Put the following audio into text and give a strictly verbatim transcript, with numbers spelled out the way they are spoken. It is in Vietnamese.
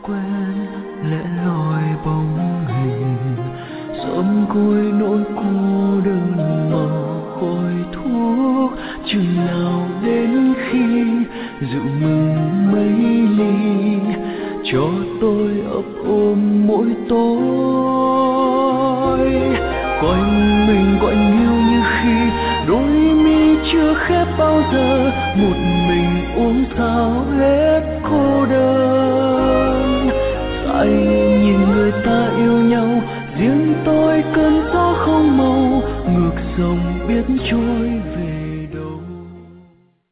quen lẽ loi bóng hình, sớm côi nỗi cô đơn màu khói thuốc. Chừng nào đến khi rượu mừng mấy ly cho tôi ấp ôm mỗi tối. Quanh mình quạnh hiu như khi đôi mi chưa khép bao giờ, một mình uống thao hết cô đơn. Dại nhìn người ta yêu nhau, riêng tôi cơn gió không màu, ngược dòng biết trôi